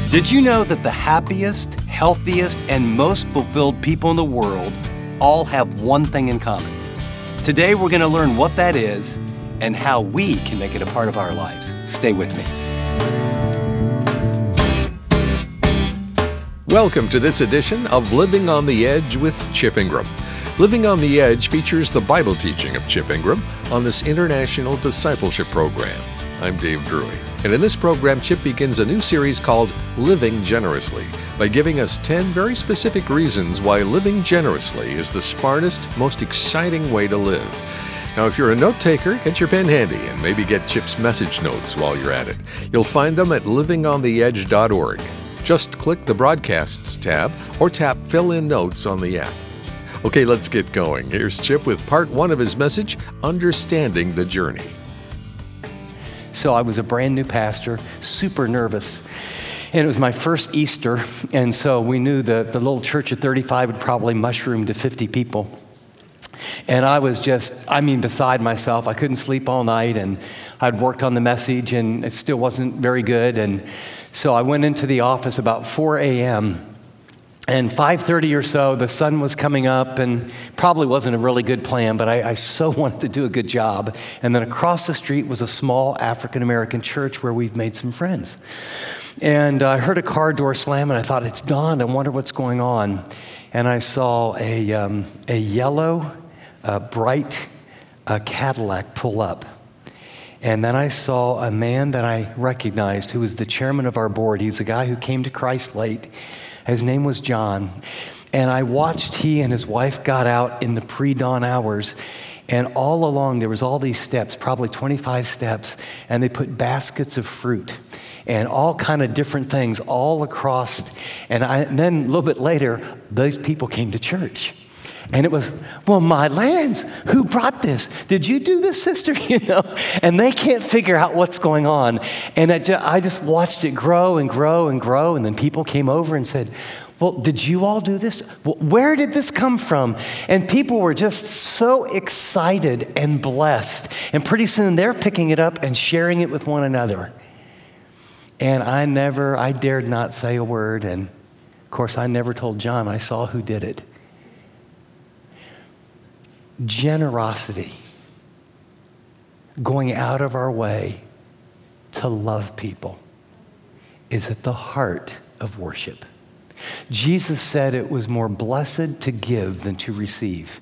Did you know that the happiest, healthiest, and most fulfilled people in the world all have one thing in common? Today we're going to learn what that is and how we can make it a part of our lives. Stay with me. Welcome to this edition of Living on the Edge with Chip Ingram. Living on the Edge features the Bible teaching of Chip Ingram on this international discipleship program. I'm Dave Drury, and in this program, Chip begins a new series called Living Generously by giving us 10 very specific reasons why living generously is the smartest, most exciting way to live. Now, if you're a note taker, get your pen handy and maybe get Chip's message notes while you're at it. You'll find them at livingontheedge.org. Just click the Broadcasts tab or tap Fill in Notes on the app. Okay, let's get going. Here's Chip with part one of his message, Understanding the Journey. So I was a brand new pastor, super nervous. And it was my first Easter, and so we knew that the little church of 35 would probably mushroom to 50 people. And I was beside myself. I couldn't sleep all night, and I'd worked on the message, and it still wasn't very good. And so I went into the office about 4 a.m., and 5:30 or so, the sun was coming up, and probably wasn't a really good plan, but I so wanted to do a good job. And then across the street was a small African-American church where we've made some friends. And I heard a car door slam, and I thought, it's dawn, I wonder what's going on. And I saw a yellow, bright Cadillac pull up. And then I saw a man that I recognized who was the chairman of our board. He's a guy who came to Christ late. His name was John. And I watched he and his wife got out in the pre-dawn hours. And all along, there was all these steps, probably 25 steps. And they put baskets of fruit and all kind of different things all across. And then a little bit later, those people came to church. And it was, well, my lands, who brought this? Did you do this, sister? And they can't figure out what's going on. And I just watched it grow and grow and grow. And then people came over and said, well, did you all do this? Well, where did this come from? And people were just so excited and blessed. And pretty soon they're picking it up and sharing it with one another. And I dared not say a word. And of course, I never told John I saw who did it. Generosity, going out of our way to love people, is at the heart of worship. Jesus said it was more blessed to give than to receive.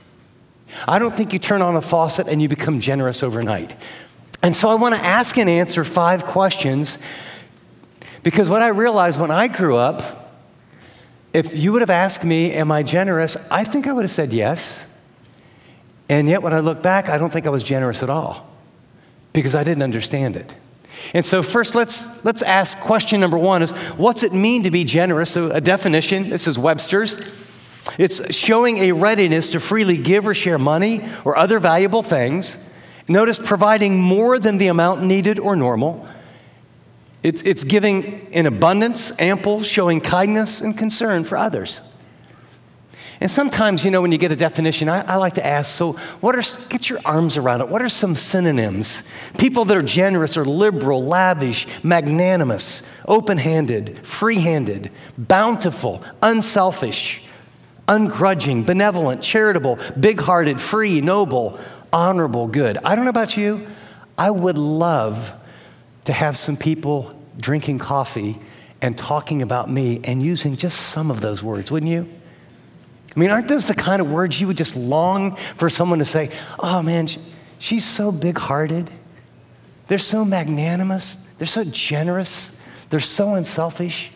I don't think you turn on a faucet and you become generous overnight. And so I want to ask and answer 5 questions, because what I realized when I grew up, if you would have asked me, am I generous? I think I would have said yes. And yet when I look back, I don't think I was generous at all because I didn't understand it. And so first, let's ask question number 1 is, what's it mean to be generous? So a definition, this is Webster's. It's showing a readiness to freely give or share money or other valuable things. Notice providing more than the amount needed or normal. It's giving in abundance, ample, showing kindness and concern for others. And sometimes, when you get a definition, I like to ask, so get your arms around it. What are some synonyms? People that are generous are liberal, lavish, magnanimous, open-handed, free-handed, bountiful, unselfish, ungrudging, benevolent, charitable, big-hearted, free, noble, honorable, good. I don't know about you. I would love to have some people drinking coffee and talking about me and using just some of those words, wouldn't you? I mean, aren't those the kind of words you would just long for someone to say, oh man, she's so big-hearted. They're so magnanimous. They're so generous. They're so unselfish.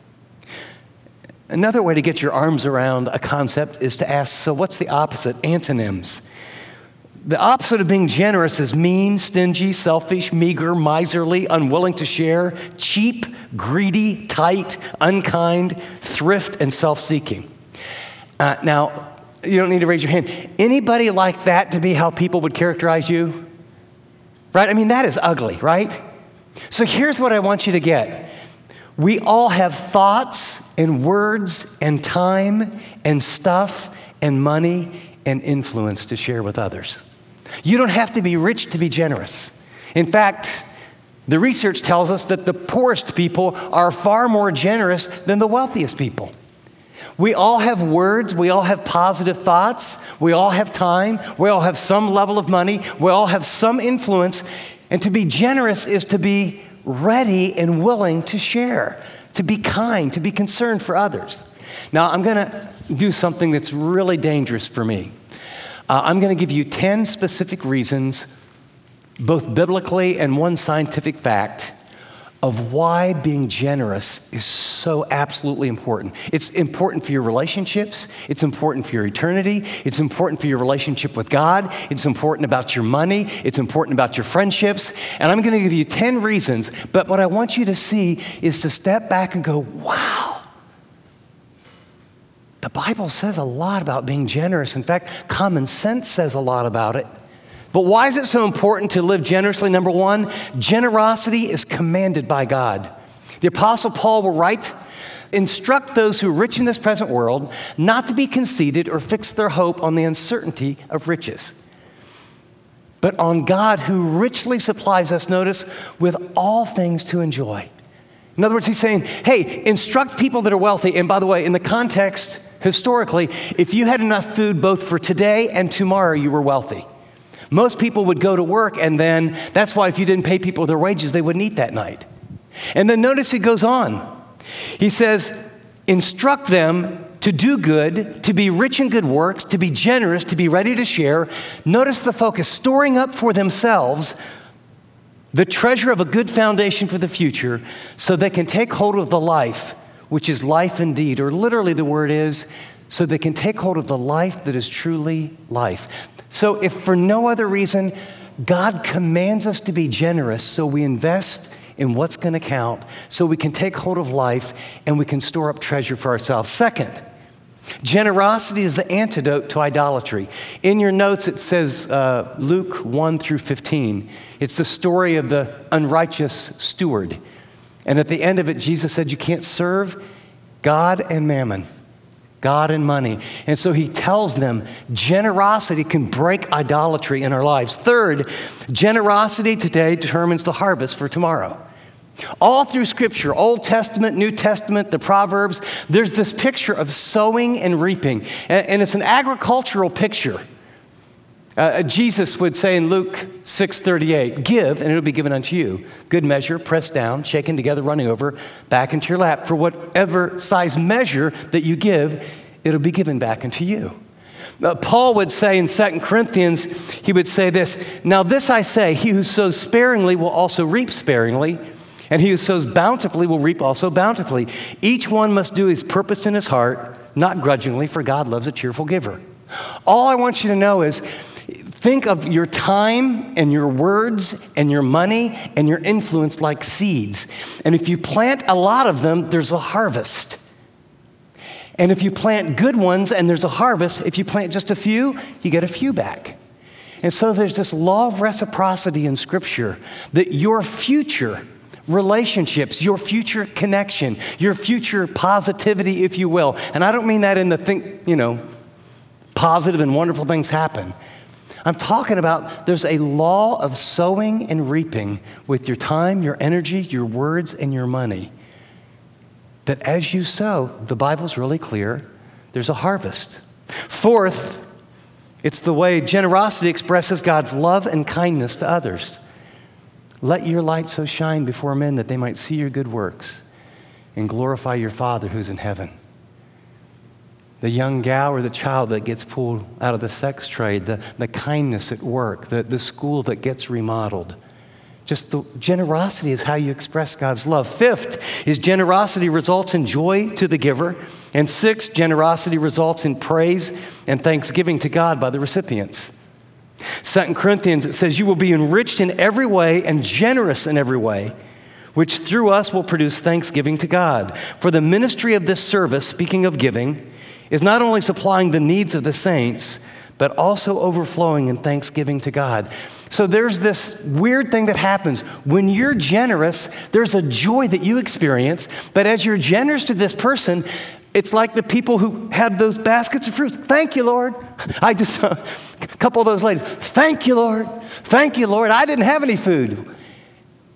Another way to get your arms around a concept is to ask, so what's the opposite? Antonyms. The opposite of being generous is mean, stingy, selfish, meager, miserly, unwilling to share, cheap, greedy, tight, unkind, thrift, and self-seeking. Now, you don't need to raise your hand. Anybody like that to be how people would characterize you? Right? I mean, that is ugly, right? So here's what I want you to get. We all have thoughts and words and time and stuff and money and influence to share with others. You don't have to be rich to be generous. In fact, The research tells us that the poorest people are far more generous than the wealthiest people. We all have words, we all have positive thoughts, we all have time, we all have some level of money, we all have some influence, and to be generous is to be ready and willing to share, to be kind, to be concerned for others. Now, I'm going to do something that's really dangerous for me. I'm going to give you 10 specific reasons, both biblically and one scientific fact, of why being generous is so absolutely important. It's important for your relationships. It's important for your eternity. It's important for your relationship with God. It's important about your money. It's important about your friendships. And I'm going to give you 10 reasons, but what I want you to see is to step back and go, wow. The Bible says a lot about being generous. In fact, common sense says a lot about it. But why is it so important to live generously? Number one, generosity is commanded by God. The Apostle Paul will write, instruct those who are rich in this present world not to be conceited or fix their hope on the uncertainty of riches, but on God who richly supplies us, notice, with all things to enjoy. In other words, he's saying, hey, instruct people that are wealthy. And by the way, in the context, historically, if you had enough food both for today and tomorrow, you were wealthy. Most people would go to work, and then that's why if you didn't pay people their wages, they wouldn't eat that night. And then notice he goes on. He says, instruct them to do good, to be rich in good works, to be generous, to be ready to share. Notice the focus, storing up for themselves the treasure of a good foundation for the future so they can take hold of the life, which is life indeed, or literally the word is, so they can take hold of the life that is truly life. So if for no other reason, God commands us to be generous so we invest in what's going to count, so we can take hold of life and we can store up treasure for ourselves. Second, generosity is the antidote to idolatry. In your notes, it says Luke 1 through 15. It's the story of the unrighteous steward. And at the end of it, Jesus said, you can't serve God and mammon. God and money. And so he tells them generosity can break idolatry in our lives. Third, generosity today determines the harvest for tomorrow. All through Scripture, Old Testament, New Testament, the Proverbs, there's this picture of sowing and reaping. And it's an agricultural picture. Jesus would say in Luke 6:38, give, and it'll be given unto you. Good measure, pressed down, shaken together, running over, back into your lap. For whatever size measure that you give, it'll be given back unto you. Paul would say in 2 Corinthians, he would say this, now this I say, he who sows sparingly will also reap sparingly, and he who sows bountifully will reap also bountifully. Each one must do his purpose in his heart, not grudgingly, for God loves a cheerful giver. All I want you to know is, think of your time and your words and your money and your influence like seeds. And if you plant a lot of them, there's a harvest. And if you plant good ones and there's a harvest, if you plant just a few, you get a few back. And so there's this law of reciprocity in Scripture that your future relationships, your future connection, your future positivity, if you will. And I don't mean that in the positive and wonderful things happen. I'm talking about there's a law of sowing and reaping with your time, your energy, your words, and your money. That as you sow, the Bible's really clear, there's a harvest. Fourth, it's the way generosity expresses God's love and kindness to others. Let your light so shine before men that they might see your good works and glorify your Father who's in heaven. The young gal or the child that gets pulled out of the sex trade, the kindness at work, the school that gets remodeled. Just the generosity is how you express God's love. Fifth is generosity results in joy to the giver. And sixth, generosity results in praise and thanksgiving to God by the recipients. 2 Corinthians, it says, you will be enriched in every way and generous in every way, which through us will produce thanksgiving to God. For the ministry of this service, speaking of giving, is not only supplying the needs of the saints, but also overflowing in thanksgiving to God. So there's this weird thing that happens. When you're generous, there's a joy that you experience, but as you're generous to this person, it's like the people who had those baskets of fruits. Thank you, Lord. I just saw a couple of those ladies. Thank you, Lord. Thank you, Lord. I didn't have any food.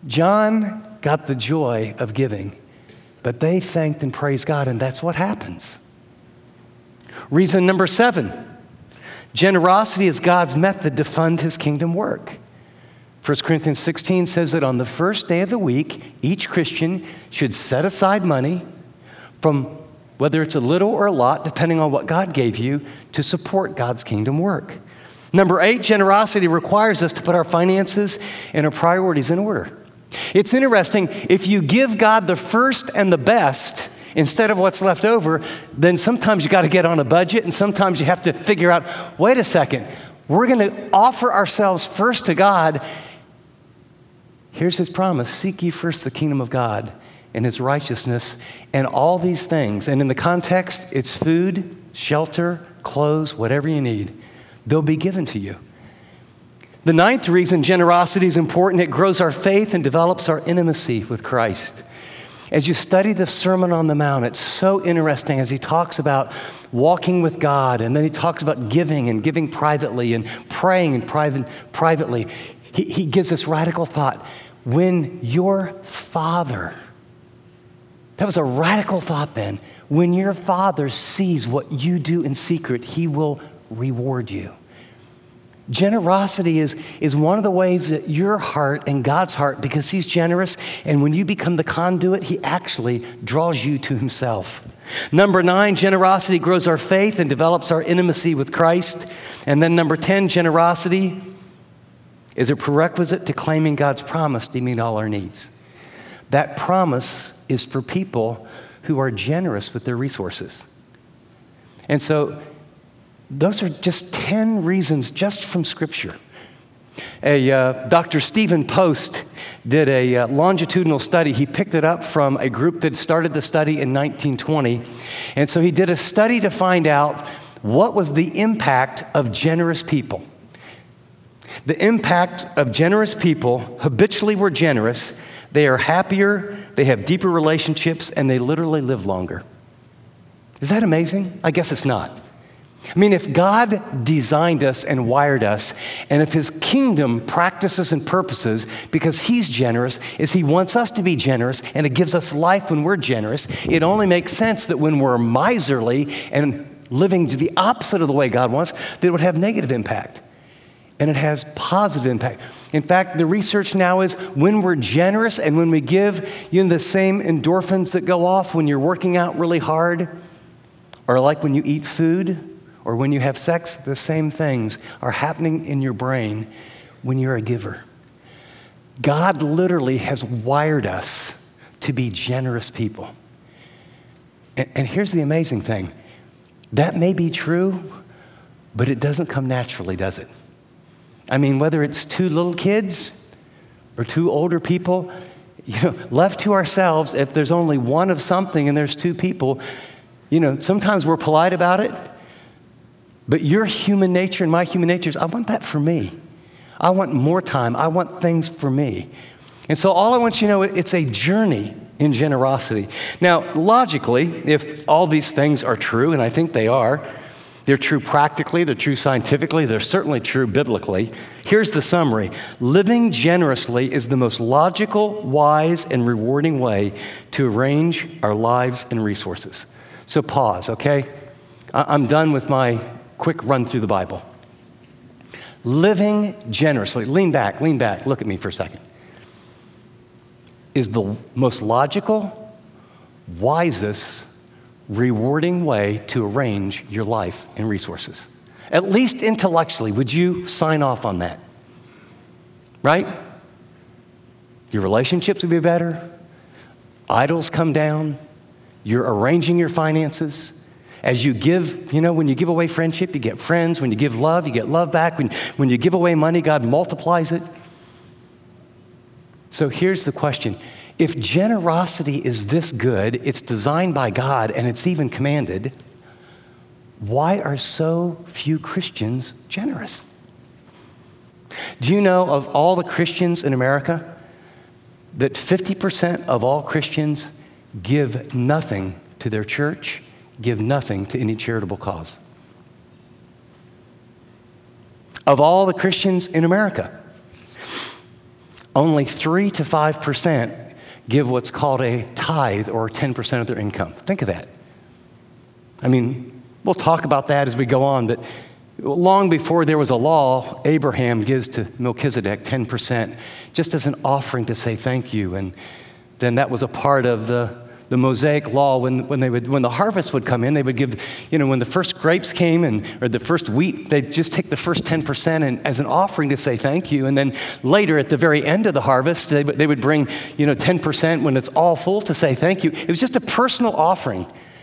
John got the joy of giving, but they thanked and praised God, and that's what happens. Reason number 7, generosity is God's method to fund his kingdom work. 1 Corinthians 16 says that on the first day of the week, each Christian should set aside money from whether it's a little or a lot, depending on what God gave you, to support God's kingdom work. Number 8, generosity requires us to put our finances and our priorities in order. It's interesting, if you give God the first and the best instead of what's left over, then sometimes you got to get on a budget, and sometimes you have to figure out, wait a second, we're going to offer ourselves first to God. Here's his promise: seek ye first the kingdom of God and his righteousness, and all these things. And in the context, it's food, shelter, clothes, whatever you need. They'll be given to you. The 9th reason generosity is important: it grows our faith and develops our intimacy with Christ. As you study the Sermon on the Mount, it's so interesting as he talks about walking with God, and then he talks about giving and giving privately and praying and privately. He gives this radical thought: when your Father, that was a radical thought then, when your Father sees what you do in secret, he will reward you. Generosity is one of the ways that your heart and God's heart, because he's generous, and when you become the conduit, he actually draws you to himself. Number 9, generosity grows our faith and develops our intimacy with Christ. And then number 10, generosity is a prerequisite to claiming God's promise to meet all our needs. That promise is for people who are generous with their resources. And so those are just 10 reasons just from Scripture. Dr. Stephen Post did a longitudinal study. He picked it up from a group that started the study in 1920. And so he did a study to find out what was the impact of generous people. The impact of generous people habitually were generous. They are happier, they have deeper relationships, and they literally live longer. Is that amazing? I guess it's not. I mean, if God designed us and wired us, and if his kingdom practices and purposes, because he's generous, is he wants us to be generous, and it gives us life when we're generous, it only makes sense that when we're miserly and living to the opposite of the way God wants, that it would have negative impact. And it has positive impact. In fact, the research now is when we're generous and when we give, the same endorphins that go off when you're working out really hard, or like when you eat food, or when you have sex, the same things are happening in your brain when you're a giver. God literally has wired us to be generous people. And here's the amazing thing. That may be true, but it doesn't come naturally, does it? I mean, whether it's 2 little kids or 2 older people, left to ourselves, if there's only one of something and there's 2 people, sometimes we're polite about it. But your human nature and my human nature is, I want that for me. I want more time. I want things for me. And so all I want you to know, it's a journey in generosity. Now, logically, if all these things are true, and I think they are, they're true practically, they're true scientifically, they're certainly true biblically. Here's the summary. Living generously is the most logical, wise, and rewarding way to arrange our lives and resources. So pause, okay? I'm done with my quick run through the Bible. Living generously, lean back, look at me for a second, is the most logical, wisest, rewarding way to arrange your life and resources. At least intellectually, would you sign off on that? Right? Your relationships would be better. Idols come down. You're arranging your finances. As you give, when you give away friendship, you get friends. When you give love, you get love back. When you give away money, God multiplies it. So here's the question. If generosity is this good, it's designed by God, and it's even commanded, why are so few Christians generous? Do you know of all the Christians in America that 50% of all Christians give nothing to their church, give nothing to any charitable cause? Of all the Christians in America, only 3 to 5% give what's called a tithe, or 10% of their income. Think of that. I mean, we'll talk about that as we go on, but long before there was a law, Abraham gives to Melchizedek 10% just as an offering to say thank you. And then that was a part of the Mosaic law. When the harvest would come in, they would give, when the first grapes came or the first wheat, they'd just take the first 10% and as an offering to say thank you. And then later at the very end of the harvest, they would bring, 10% when it's all full to say thank you. It was just a personal offering.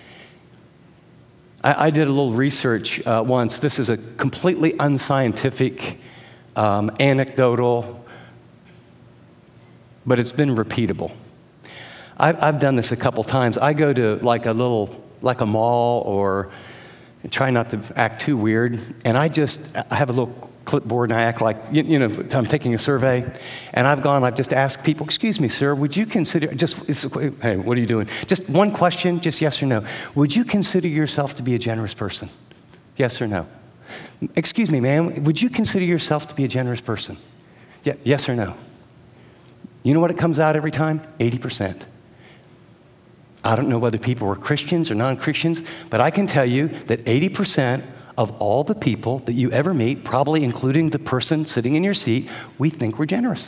I did a little research once. This is a completely unscientific, anecdotal, but it's been repeatable. I've done this a couple times. I go to like a mall, or try not to act too weird, and I have a little clipboard and I act like, I'm taking a survey, and I've just asked people, excuse me, sir, would you consider, hey, what are you doing? Just one question, just yes or no. Would you consider yourself to be a generous person? Yes or no? Excuse me, ma'am, would you consider yourself to be a generous person? Yeah, yes or no? You know what it comes out every time? 80%. I don't know whether people were Christians or non-Christians, but I can tell you that 80% of all the people that you ever meet, probably including the person sitting in your seat, we think we're generous.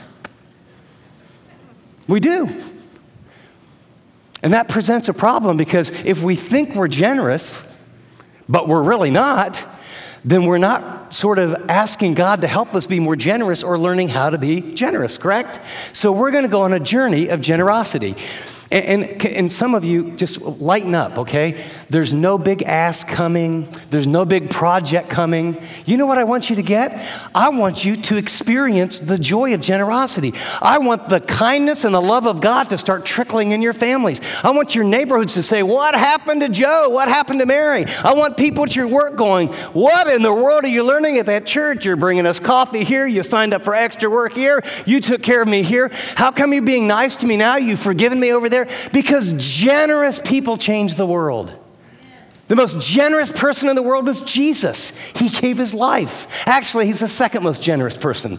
We do. And that presents a problem, because if we think we're generous, but we're really not, then we're not sort of asking God to help us be more generous or learning how to be generous, correct? So we're going to go on a journey of generosity. And some of you just lighten up, okay? There's no big ask coming. There's no big project coming. You know what I want you to get? I want you to experience the joy of generosity. I want the kindness and the love of God to start trickling in your families. I want your neighborhoods to say, what happened to Joe? What happened to Mary? I want people at your work going, what in the world are you learning at that church? You're bringing us coffee here. You signed up for extra work here. You took care of me here. How come you're being nice to me now? You've forgiven me over there? Because generous people change the world. The most generous person in the world was Jesus. He gave his life. Actually, he's the second most generous person.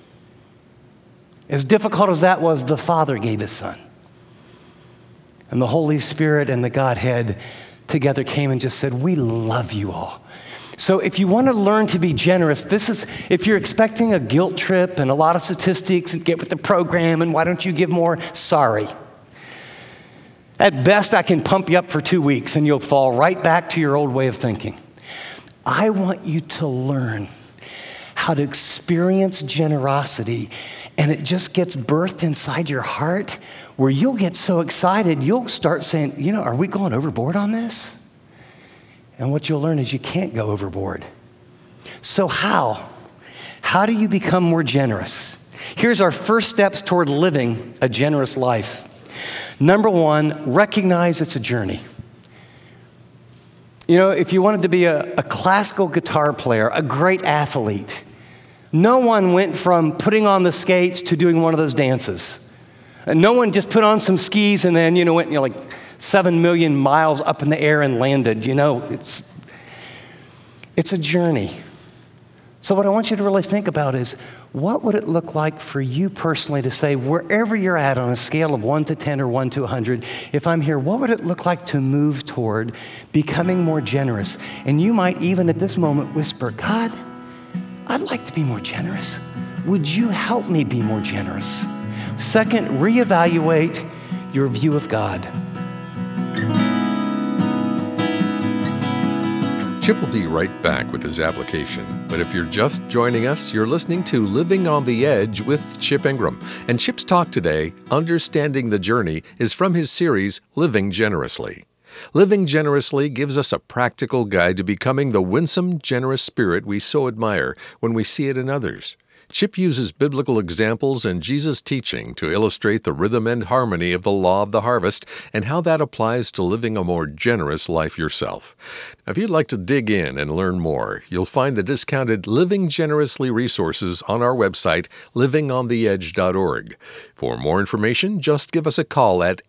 As difficult as that was, the Father gave his Son. And the Holy Spirit and the Godhead together came and just said, we love you all. So if you want to learn to be generous, if you're expecting a guilt trip and a lot of statistics and get with the program and why don't you give more, sorry. At best, I can pump you up for 2 weeks and you'll fall right back to your old way of thinking. I want you to learn how to experience generosity, and it just gets birthed inside your heart where you'll get so excited, you'll start saying, are we going overboard on this? And what you'll learn is you can't go overboard. So how? How do you become more generous? Here's our first steps toward living a generous life. Number one, recognize it's a journey. If you wanted to be a classical guitar player, a great athlete, no one went from putting on the skates to doing one of those dances. And no one just put on some skis and then, went like 7 million miles up in the air and landed. It's a journey. So what I want you to really think about is, what would it look like for you personally to say, wherever you're at on a scale of 1 to 10 or 1 to 100, if I'm here, what would it look like to move toward becoming more generous? And you might even at this moment whisper, God, I'd like to be more generous. Would you help me be more generous? Second, reevaluate your view of God. Chip will be right back with his application. But if you're just joining us, you're listening to Living on the Edge with Chip Ingram. And Chip's talk today, Understanding the Journey, is from his series, Living Generously. Living Generously gives us a practical guide to becoming the winsome, generous spirit we so admire when we see it in others. Chip uses biblical examples and Jesus' teaching to illustrate the rhythm and harmony of the law of the harvest and how that applies to living a more generous life yourself. Now, if you'd like to dig in and learn more, you'll find the discounted Living Generously resources on our website, livingontheedge.org. For more information, just give us a call at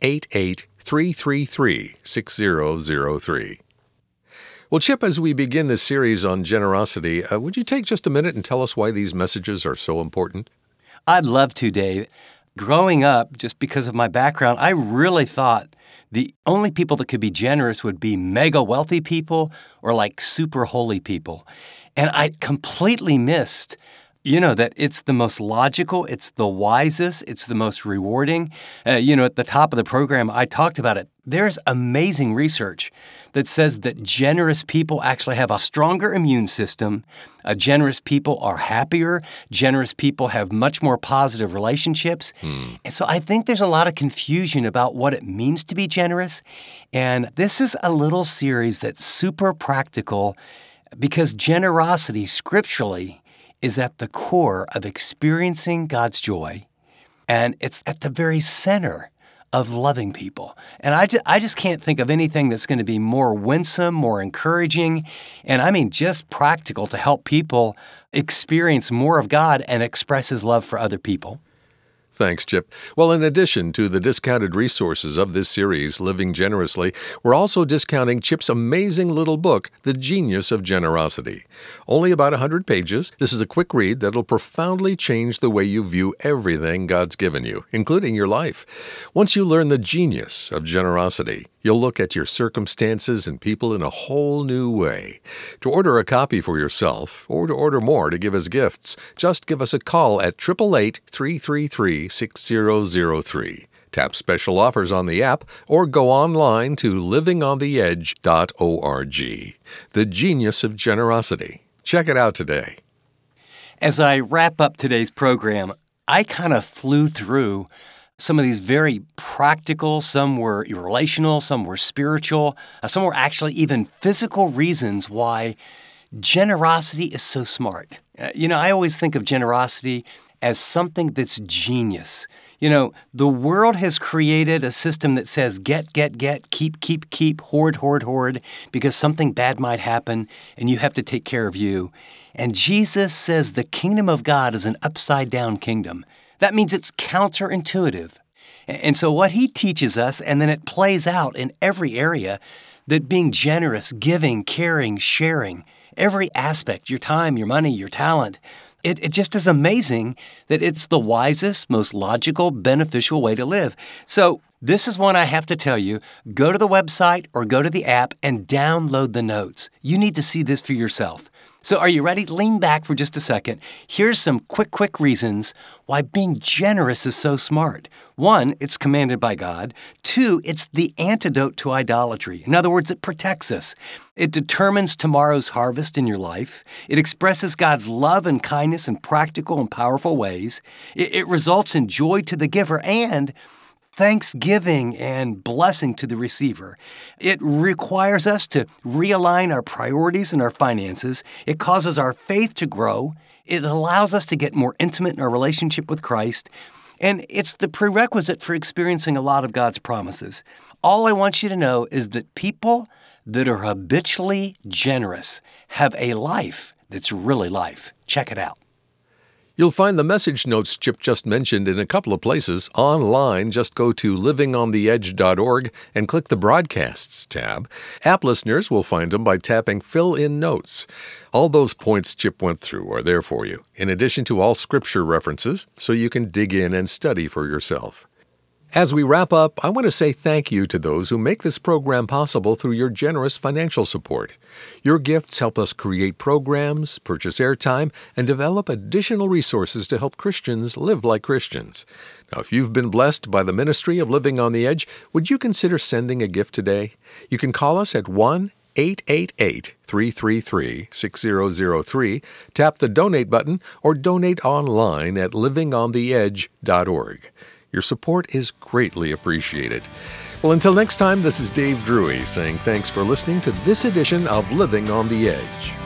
888-333-6003. Well, Chip, as we begin this series on generosity, would you take just a minute and tell us why these messages are so important? I'd love to, Dave. Growing up, just because of my background, I really thought the only people that could be generous would be mega wealthy people or like super holy people. And I completely missed, that it's the most logical, it's the wisest, it's the most rewarding. At the top of the program, I talked about it. There's amazing research that says that generous people actually have a stronger immune system. Generous people are happier. Generous people have much more positive relationships. And so I think there's a lot of confusion about what it means to be generous. And this is a little series that's super practical because generosity scripturally is at the core of experiencing God's joy, and it's at the very center of loving people. And I just can't think of anything that's going to be more winsome, more encouraging, and I mean just practical to help people experience more of God and express His love for other people. Thanks, Chip. Well, in addition to the discounted resources of this series, Living Generously, we're also discounting Chip's amazing little book, The Genius of Generosity. Only about 100 pages, this is a quick read that'll profoundly change the way you view everything God's given you, including your life. Once you learn the genius of generosity, you'll look at your circumstances and people in a whole new way. To order a copy for yourself, or to order more to give as gifts, just give us a call at 888-333-6003. Tap special offers on the app, or go online to livingontheedge.org. The Genius of Generosity. Check it out today. As I wrap up today's program, I kind of flew through some of these very practical, some were relational, some were spiritual, some were actually even physical reasons why generosity is so smart. I always think of generosity as something that's genius. The world has created a system that says get, keep, hoard, because something bad might happen and you have to take care of you. And Jesus says the kingdom of God is an upside-down kingdom. That means it's counterintuitive. And so what he teaches us, and then it plays out in every area, that being generous, giving, caring, sharing, every aspect, your time, your money, your talent, it just is amazing that it's the wisest, most logical, beneficial way to live. So this is one I have to tell you, go to the website or go to the app and download the notes. You need to see this for yourself. So are you ready? Lean back for just a second. Here's some quick reasons why being generous is so smart. 1, it's commanded by God. 2, it's the antidote to idolatry. In other words, it protects us. It determines tomorrow's harvest in your life. It expresses God's love and kindness in practical and powerful ways. It results in joy to the giver and thanksgiving and blessing to the receiver. It requires us to realign our priorities and our finances. It causes our faith to grow. It allows us to get more intimate in our relationship with Christ. And it's the prerequisite for experiencing a lot of God's promises. All I want you to know is that people that are habitually generous have a life that's really life. Check it out. You'll find the message notes Chip just mentioned in a couple of places. Online, just go to livingontheedge.org and click the Broadcasts tab. App listeners will find them by tapping Fill in Notes. All those points Chip went through are there for you, in addition to all scripture references, so you can dig in and study for yourself. As we wrap up, I want to say thank you to those who make this program possible through your generous financial support. Your gifts help us create programs, purchase airtime, and develop additional resources to help Christians live like Christians. Now, if you've been blessed by the ministry of Living on the Edge, would you consider sending a gift today? You can call us at 1-888-333-6003, tap the Donate button, or donate online at livingontheedge.org. Your support is greatly appreciated. Well, until next time, this is Dave Drury saying thanks for listening to this edition of Living on the Edge.